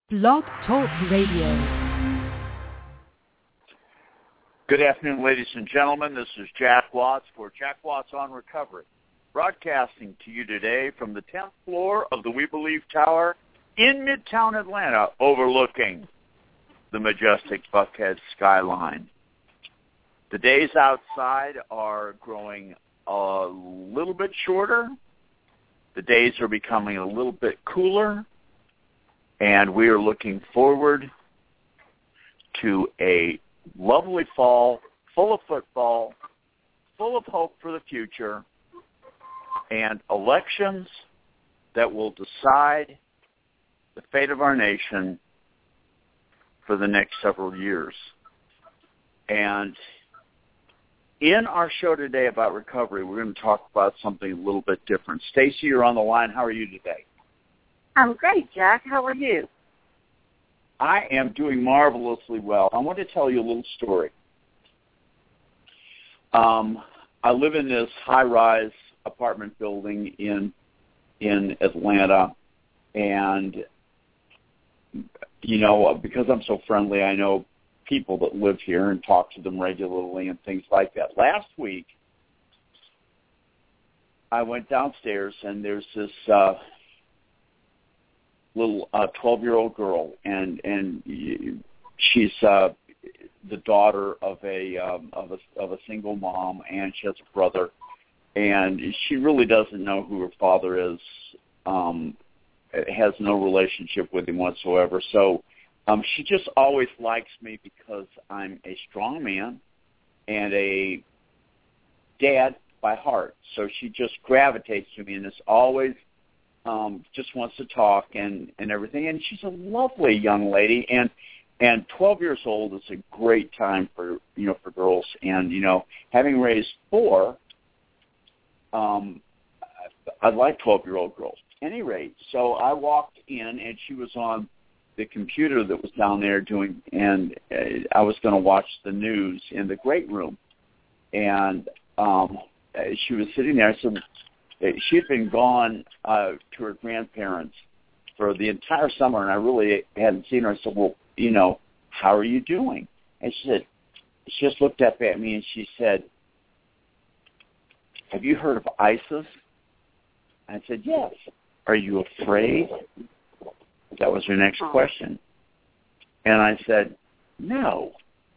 Blog Talk Radio. Good afternoon, ladies and gentlemen. This is Jack Watts for Jack Watts on Recovery, broadcasting to you today from the 10th floor of the We Believe Tower in Midtown Atlanta, overlooking the majestic Buckhead skyline. The days outside are growing a little bit shorter. The days are becoming a little bit cooler. And we are looking forward to a lovely fall, full of football, full of hope for the future, and elections that will decide the fate of our nation for the next several years. And in our show today about recovery, we're going to talk about something a little bit different. Stacy, you're on the line. How are you today? I'm great, Jack. How are you? I am doing marvelously well. I want to tell you a little story. I live in this high-rise apartment building in Atlanta, and, you know, because I'm so friendly, I know people that live here and talk to them regularly and things like that. Last week, I went downstairs, and there's this little 12-year-old girl, and she's the daughter of a single mom, and she has a brother, and she really doesn't know who her father is. Has no relationship with him whatsoever. So she just always likes me because I'm a strong man and a dad by heart. So she just gravitates to me, and is always just wants to talk and everything. And she's a lovely young lady, and 12 years old is a great time for girls. And, having raised 4, I like 12-year-old girls. At any rate, so I walked in, and she was on the computer that was down there and I was going to watch the news in the great room. And she was sitting there. I said, she had been gone to her grandparents for the entire summer, and I really hadn't seen her. I said, well, how are you doing? And she just looked up at me, and she said, have you heard of ISIS? I said, yes. Are you afraid? That was her next question. And I said, no.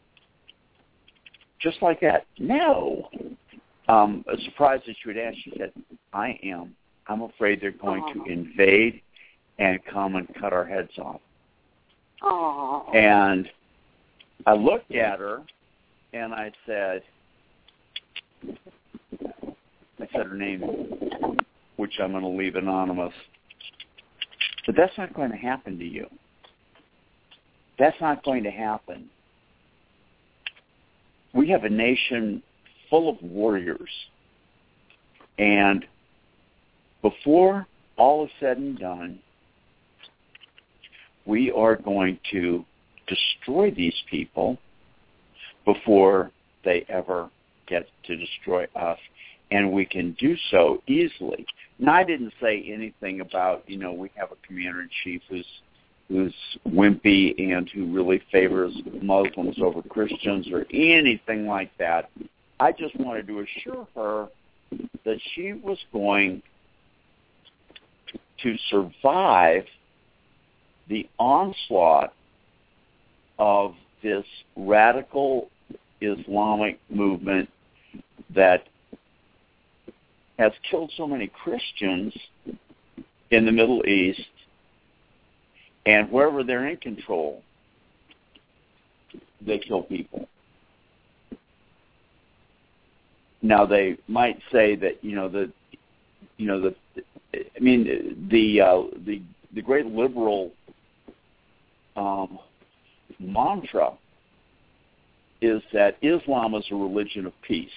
Just like that, no. Surprised that she would ask. She said, I am. I'm afraid they're going to invade and come and cut our heads off. Aww. And I looked at her, and I said her name, which I'm going to leave anonymous. But that's not going to happen to you. That's not going to happen. We have a nation full of warriors. And before all is said and done, we are going to destroy these people before they ever get to destroy us. And we can do so easily. Now, I didn't say anything about, we have a commander-in-chief who's wimpy and who really favors Muslims over Christians or anything like that. I just wanted to assure her that she was going to survive the onslaught of this radical Islamic movement that has killed so many Christians in the Middle East, and wherever they're in control, they kill people. Now, they might say that the great liberal mantra is that Islam is a religion of peace.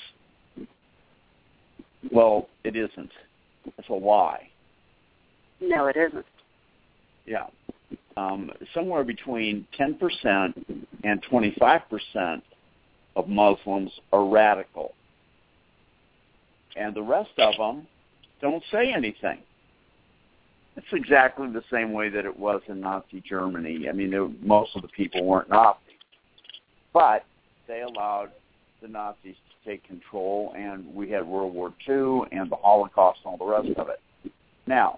Well, it isn't. It's a lie. No, it isn't. Yeah. Somewhere between 10% and 25% of Muslims are radical. And the rest of them don't say anything. It's exactly the same way that it was in Nazi Germany. I mean, most of the people weren't Nazis, but they allowed the Nazis to take control, and we had World War II and the Holocaust and all the rest of it. Now,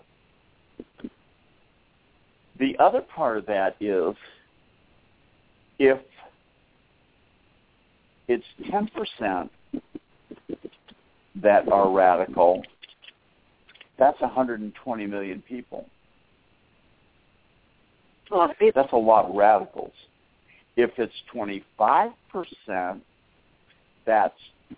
the other part of that is if it's 10% that are radical, that's 120 million people. That's a lot of radicals. If it's 25%, that's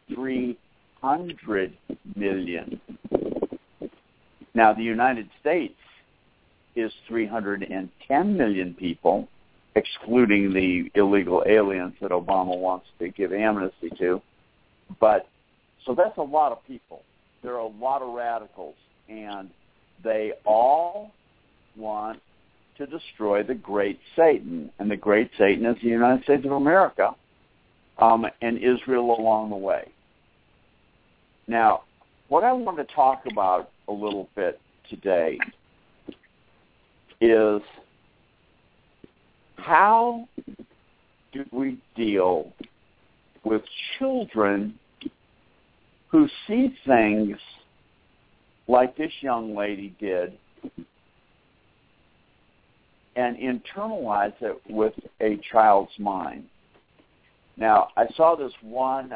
300 million. Now, the United States is 310 million people, excluding the illegal aliens that Obama wants to give amnesty to. But so that's a lot of people. There are a lot of radicals, and they all want to destroy the great Satan. And the great Satan is the United States of America and Israel along the way. Now, what I want to talk about a little bit today is how do we deal with children who see things like this young lady did and internalize it with a child's mind. Now, I saw this one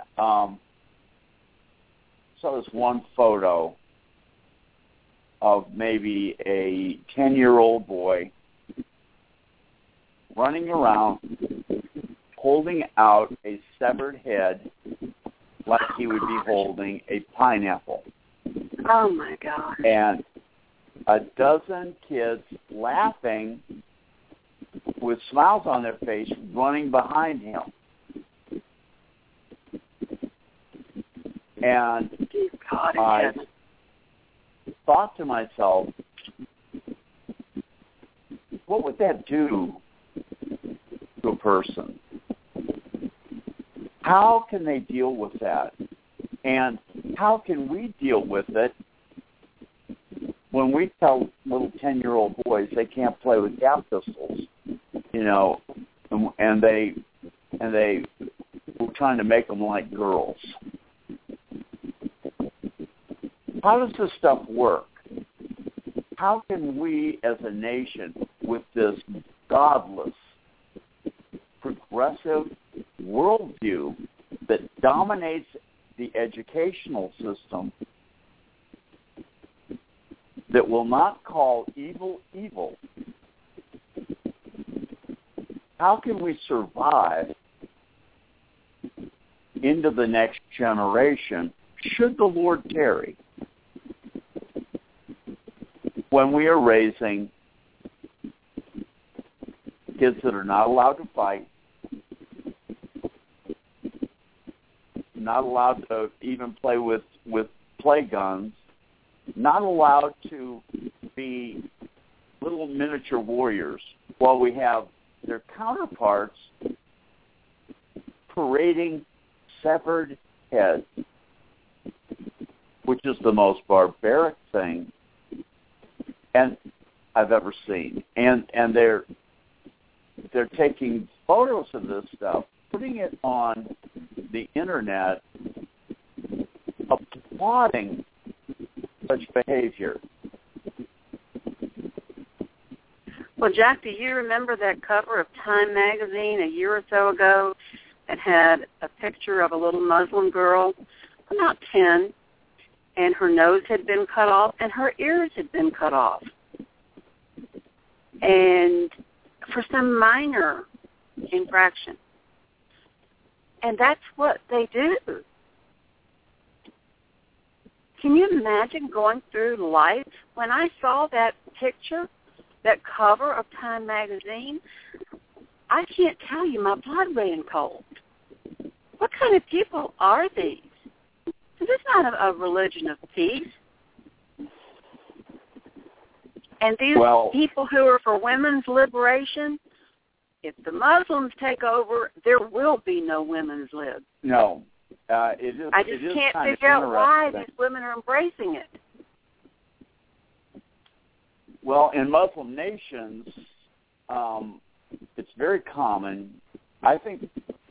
photo of maybe a 10-year-old boy running around holding out a severed head like he would be holding a pineapple. Oh, my God. And a dozen kids laughing with smiles on their face running behind him. And I thought to myself, what would that do to a person? How can they deal with that? And how can we deal with it when we tell little 10-year-old boys they can't play with gas pistols, you know, and they were trying to make them like girls? How does this stuff work? How can we as a nation, with this godless, progressive worldview that dominates the educational system, that will not call evil evil, how can we survive into the next generation, should the Lord tarry, when we are raising kids that are not allowed to fight, not allowed to even play with play guns, not allowed to be little miniature warriors, while we have their counterparts parading severed heads, which is the most barbaric thing I've ever seen. And they're taking photos of this stuff, putting it on the internet, applauding such behavior. Well, Jack, do you remember that cover of Time magazine a year or so ago that had a picture of a little Muslim girl, about 10, and her nose had been cut off and her ears had been cut off? And for some minor infraction. And that's what they do. Can you imagine going through life? When I saw that picture, that cover of Time magazine, I can't tell you, my blood ran cold. What kind of people are these? This is not a religion of peace. And these people who are for women's liberation, if the Muslims take over, there will be no women's lib. No. I just can't figure out why these women are embracing it. Well, in Muslim nations, it's very common. I think,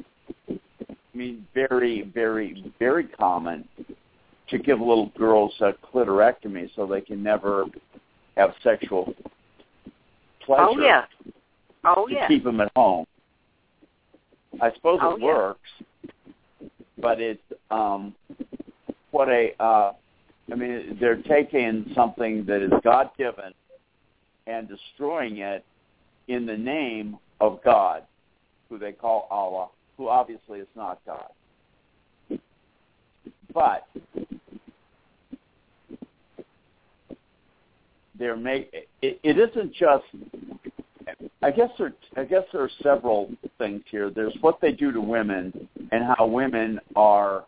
very, very, very common to give little girls a clitorectomy so they can never have sexual pleasure. Oh, yeah. To keep them at home. I suppose it works, but it's they're taking something that is God-given and destroying it in the name of God, who they call Allah, who obviously is not God. But it isn't just. I guess there are several things here. There's what they do to women and how women are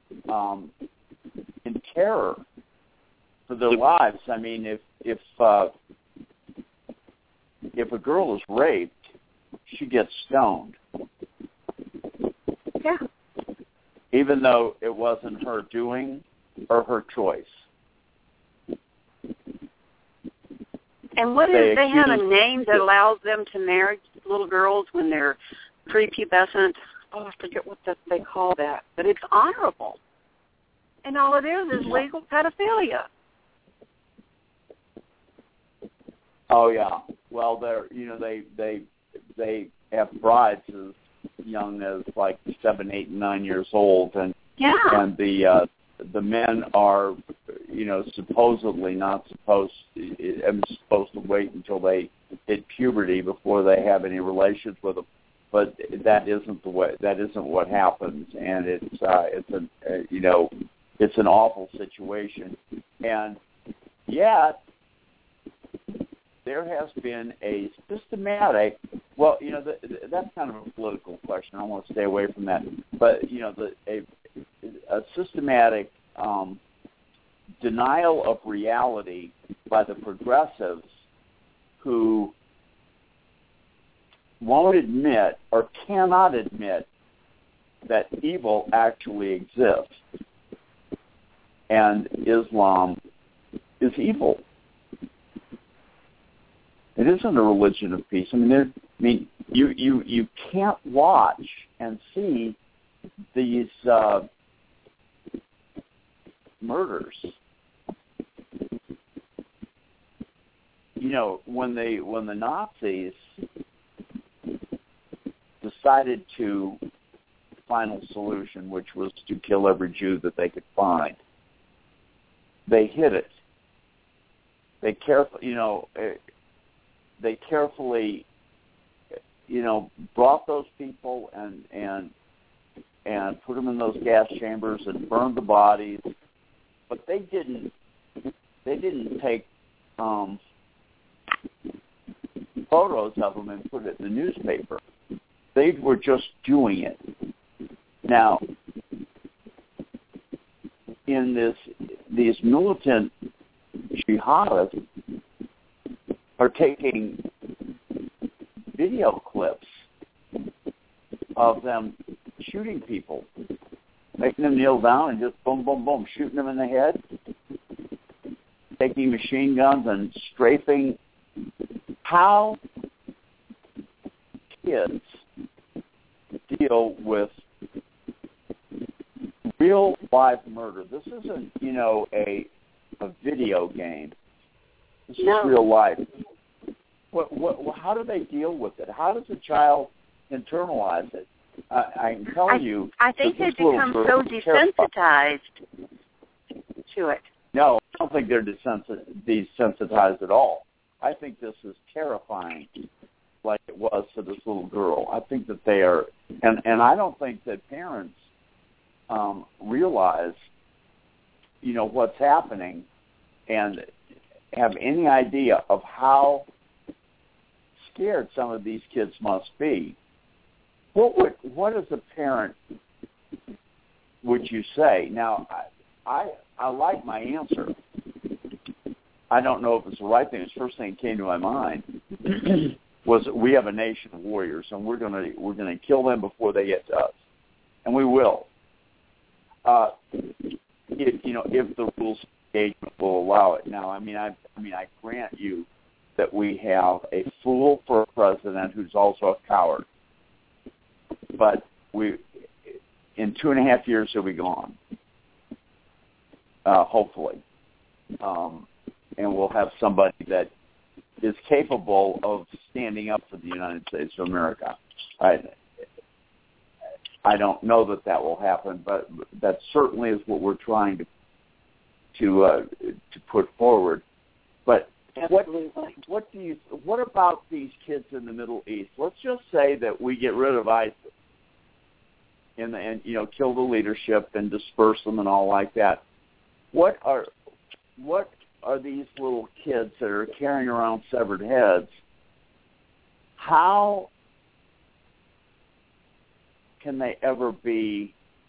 in terror for their lives. I mean, if a girl is raped, she gets stoned. Yeah. Even though it wasn't her doing or her choice. And what is, they have a name that allows them to marry little girls when they're prepubescent. Oh, I forget what they call that. But it's honorable. And all it is legal pedophilia. Oh, yeah. Well, they have brides as young as like 7, 8, and 9 years old. And the men are, supposedly not supposed to wait until they hit puberty before they have any relations with them. But that isn't the way. That isn't what happens, and it's an awful situation. And yet, there has been a systematic. Well, that's kind of a political question. I want to stay away from that. But a systematic denial of reality by the progressives who won't admit or cannot admit that evil actually exists and Islam is evil. It isn't a religion of peace. You can't watch and see these murders. When the Nazis decided to final solution, which was to kill every Jew that they could find, they hid it. They carefully brought those people and put them in those gas chambers and burned the bodies, but they didn't take photos of them and put it in the newspaper. They were just doing it. Now, in these militant jihadists are taking video clips of them shooting people, making them kneel down and just boom, boom, boom, shooting them in the head, taking machine guns and strafing. How kids deal with real live murder. This isn't, a video game. This is real life. How do they deal with it? How does a child internalize it? I can tell you. I think they become so desensitized to it. No, I don't think they're desensitized at all. I think this is terrifying, like it was to this little girl. I think that they are, and I don't think that parents realize, what's happening and have any idea of how scared some of these kids must be. What as a parent would you say? Now, I like my answer. I don't know if it's the right thing. The first thing that came to my mind was we have a nation of warriors, and we're gonna kill them before they get to us, and we will. If the rules of engagement will allow it. Now, I grant you that we have a fool for a president who's also a coward. But in 2.5 years, he'll be gone, hopefully. And we'll have somebody that is capable of standing up for the United States of America. I don't know that will happen, but that certainly is what we're trying to put forward. But what about these kids in the Middle East? Let's just say that we get rid of ISIS and kill the leadership and disperse them and all like that. What are these little kids that are carrying around severed heads? How can they ever be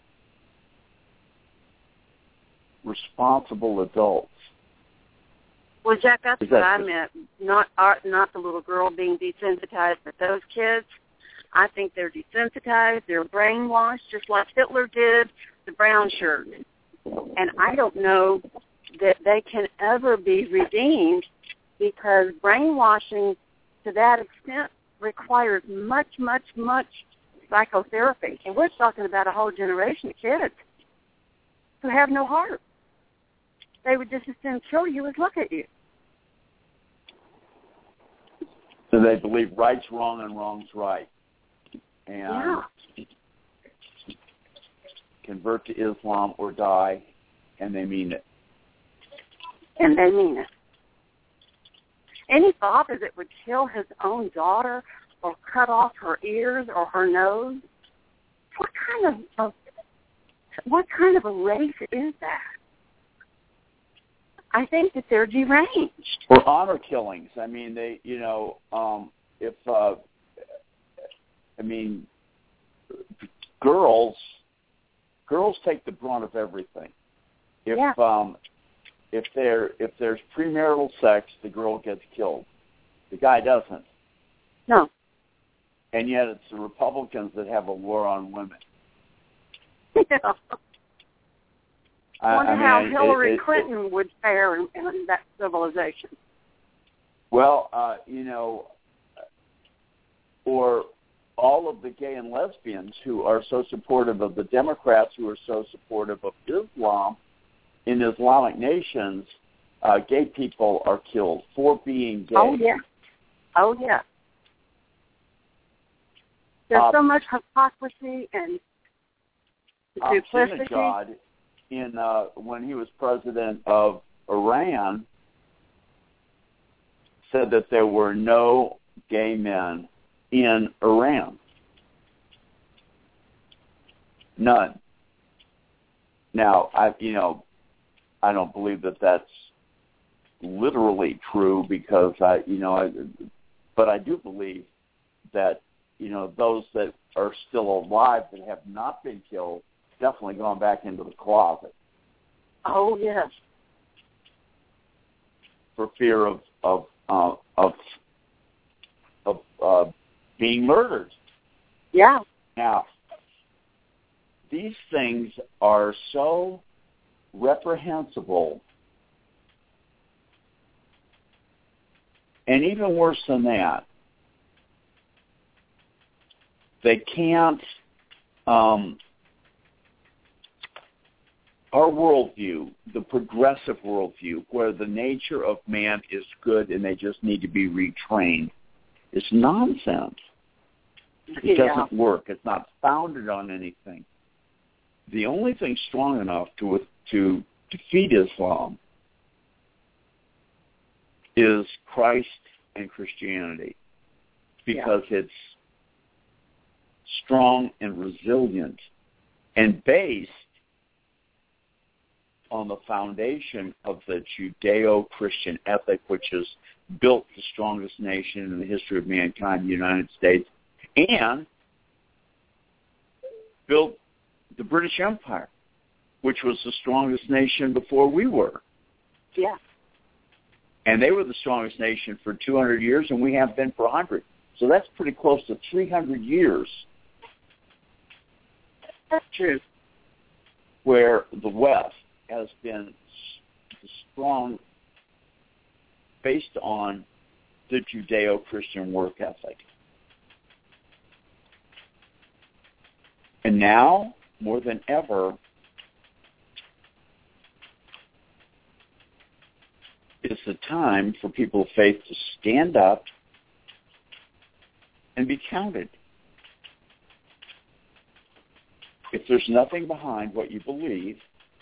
responsible adults? Well, Jack, that's what I meant. Not the little girl being desensitized, but those kids. I think they're desensitized. They're brainwashed, just like Hitler did the brown shirt. And I don't know that they can ever be redeemed, because brainwashing to that extent requires much, much, much psychotherapy. And we're talking about a whole generation of kids who have no heart. They would just as soon kill you as look at you. So they believe right's wrong and wrong's right. And convert to Islam or die, and they mean it. And they mean it. Any father that would kill his own daughter or cut off her ears or her nose, what kind of a race is that? I think that they're deranged. Or honor killings. I mean, girls take the brunt of everything. If there's premarital sex, the girl gets killed. The guy doesn't. No. And yet it's the Republicans that have a war on women. Yeah. I wonder how Hillary Clinton would fare in that civilization. Well, or all of the gay and lesbians who are so supportive of the Democrats, who are so supportive of Islam. In Islamic nations, gay people are killed for being gay. Oh, yeah. There's so much hypocrisy and duplicity. God, when he was president of Iran, said that there were no gay men in Iran. None. Now, I don't believe that that's literally true, because but I do believe that those that are still alive that have not been killed definitely gone back into the closet. Oh, yes. For fear of being murdered. Yeah. Now, these things are so reprehensible, and even worse than that, they can't. Our worldview, the progressive worldview, where the nature of man is good and they just need to be retrained, is nonsense. It doesn't work. It's not founded on anything. The only thing strong enough to defeat Islam is Christ and Christianity, because it's strong and resilient and based on the foundation of the Judeo-Christian ethic, which has built the strongest nation in the history of mankind, the United States, and built the British Empire, which was the strongest nation before we were. Yeah. And they were the strongest nation for 200 years, and we have been for 100. So that's pretty close to 300 years. That's true. Where the West has been strong based on the Judeo-Christian work ethic. And now, more than ever, it's the time for people of faith to stand up and be counted. If there's nothing behind what you believe,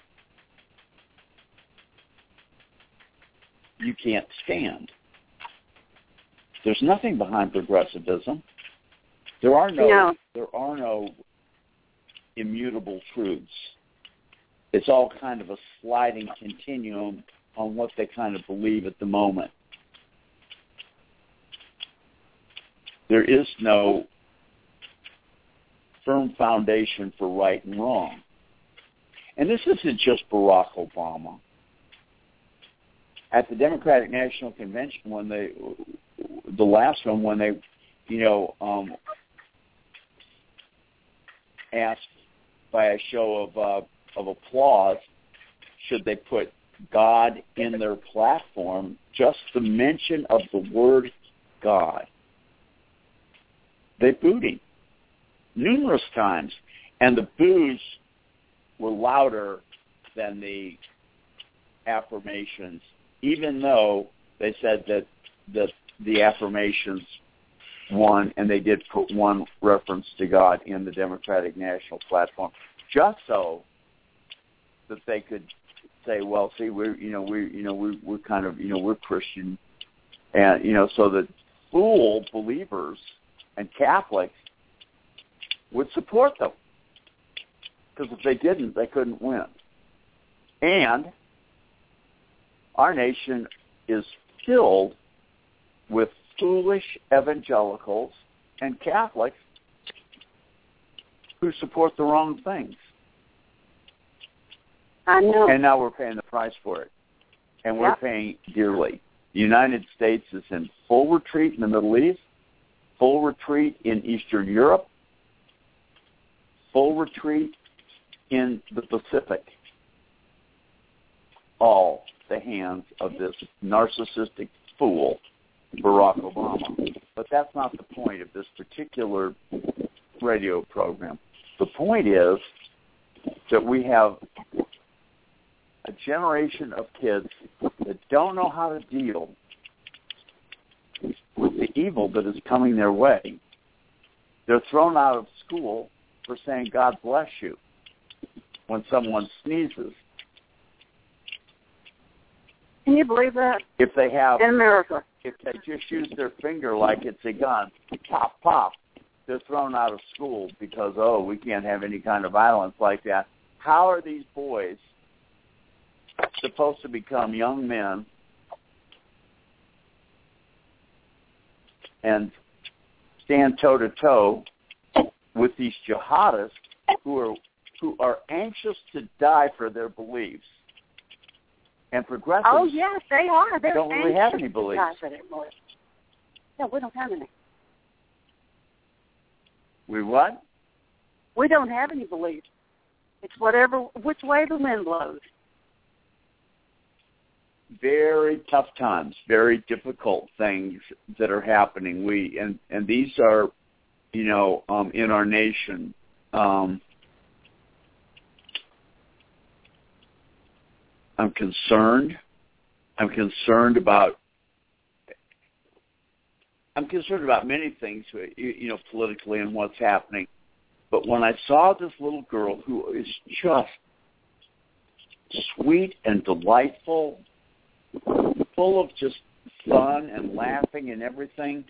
you can't stand. There's nothing behind progressivism. There are no immutable truths. It's all kind of a sliding continuum on what they kind of believe at the moment. There is no firm foundation for right and wrong. And this isn't just Barack Obama. At the Democratic National Convention, when the last one, when they, asked by a show of applause, should they put God in their platform, just the mention of the word God, they booed him numerous times, and the boos were louder than the affirmations, even though they said that the affirmations won, and they did put one reference to God in the Democratic National platform, just so that they could say, well, see, we're kind of, we're Christian, and so that fool believers and Catholics would support them, because if they didn't, they couldn't win. And our nation is filled with foolish evangelicals and Catholics who support the wrong things. I know. And now we're paying the price for it. And we're paying dearly. The United States is in full retreat in the Middle East, full retreat in Eastern Europe, full retreat in the Pacific. All the hands of this narcissistic fool, Barack Obama. But that's not the point of this particular radio program. The point is that we have a generation of kids that don't know how to deal with the evil that is coming their way. They're thrown out of school for saying, God bless you, when someone sneezes. Can you believe that? If they have, in America, if they just use their finger like it's a gun, pop, pop, they're thrown out of school because, we can't have any kind of violence like that. How are these boys supposed to become young men and stand toe-to-toe with these jihadists who are anxious to die for their beliefs? And progressives, oh yes, they are. They're don't really have any beliefs. No, we don't have any. We what? We don't have any beliefs. It's which way the wind blows. Very tough times, very difficult things that are happening. And these are, in our nation. I'm concerned. I'm concerned about many things, politically and what's happening. But when I saw this little girl who is just sweet and delightful, full of just fun and laughing and everything,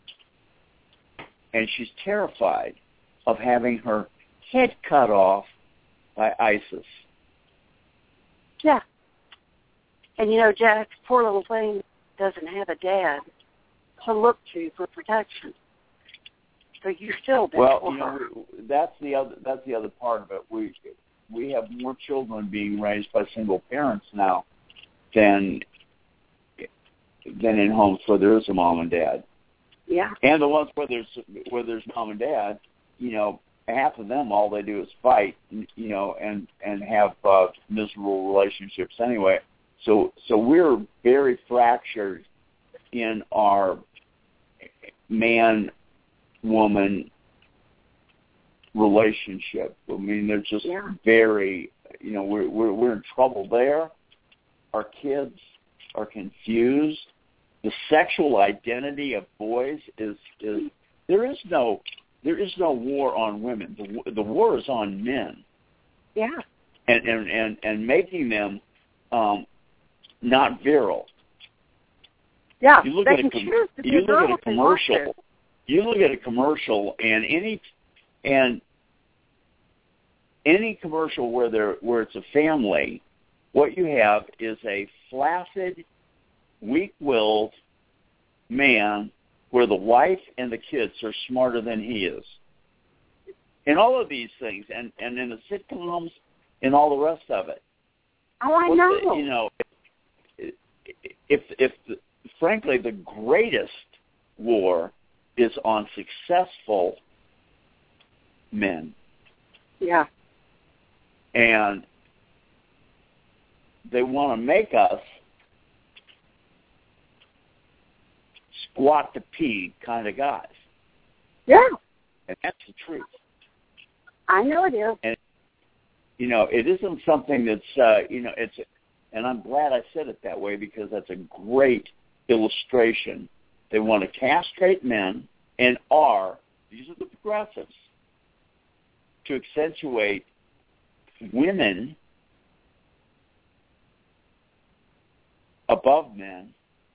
and she's terrified of having her head cut off by ISIS. Yeah. And Jack, poor little thing doesn't have a dad to look to for protection. So you're still there. Well, that's the other part of it. We have more children being raised by single parents now than in homes where there is a mom and dad. Yeah. And the ones where there's mom and dad, half of them, all they do is fight, and have miserable relationships anyway. So we're very fractured in our man-woman relationship. I mean, they're just very, we're in trouble there. Our kids are confused. The sexual identity of boys is there is no war on women. The war is on men. Yeah. And making them not virile. Yeah. You look at a commercial. You look at a commercial, and any commercial where it's a family, what you have is a flaccid, weak-willed man where the wife and the kids are smarter than he is. And all of these things, and in the sitcoms and all the rest of it. Oh, I know. Frankly, the greatest war is on successful men. Yeah. And they want to make us squat to pee kind of guys. Yeah. And that's the truth. I know it is. And, it isn't something that's, and I'm glad I said it that way because that's a great illustration. They want to castrate men and these are the progressives, to accentuate women above men,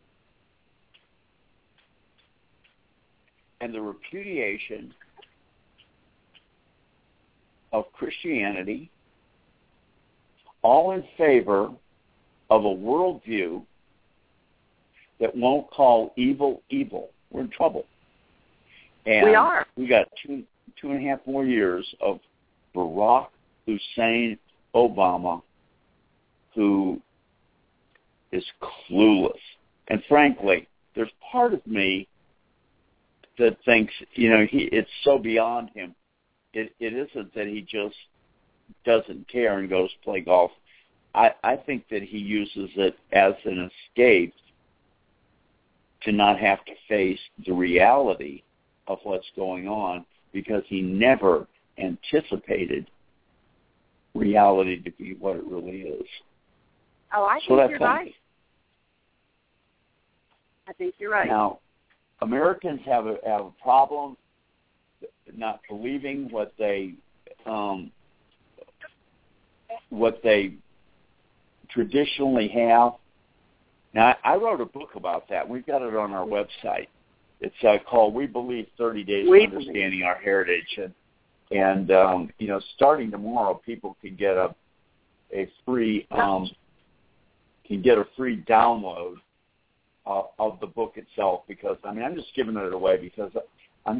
and the repudiation of Christianity, all in favor of a worldview that won't call evil evil. We're in trouble. And we are. We got two and a half more years of Barack Hussein Obama, who is clueless. And frankly, there's part of me that thinks, it's so beyond him. It isn't that he just doesn't care and goes play golf. I think that he uses it as an escape to not have to face the reality of what's going on, because he never anticipated reality to be what it really is. Oh, I think you're right. I think you're right. Now, Americans have a problem not believing what they traditionally have. Now, I wrote a book about that. We've got it on our website. It's called "We Believe 30 Days to Understanding Our Heritage," and starting tomorrow, people can get a free download of the book itself, because I'm just giving it away because I'm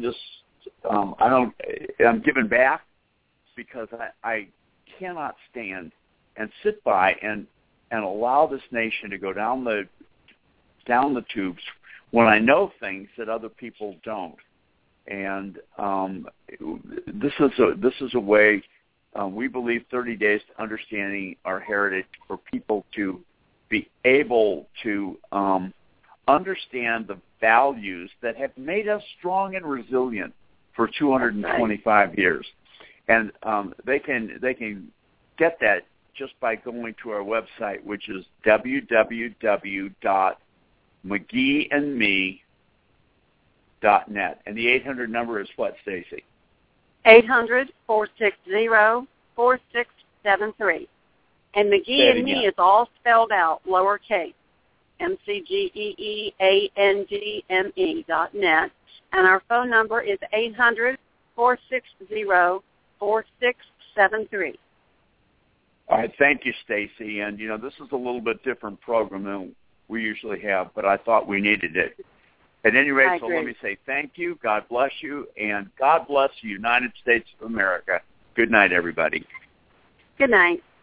giving back, because I cannot stand and sit by and allow this nation to go down the tubes when I know things that other people don't. And this is a way. We believe 30 Days to Understanding Our Heritage, for people to be able to understand the values that have made us strong and resilient for 225 years. And they can get that just by going to our website, which is www.mcgeeandme.net. And the 800 number is what, Stacy? 800-460-4673. And McGee and Me is all spelled out, lowercase, McGeeandme.net. And our phone number is 800-460-4673. All right, thank you, Stacy. And, this is a little bit different program than we usually have, but I thought we needed it. At any rate, so let me say thank you, God bless you, and God bless the United States of America. Good night, everybody. Good night.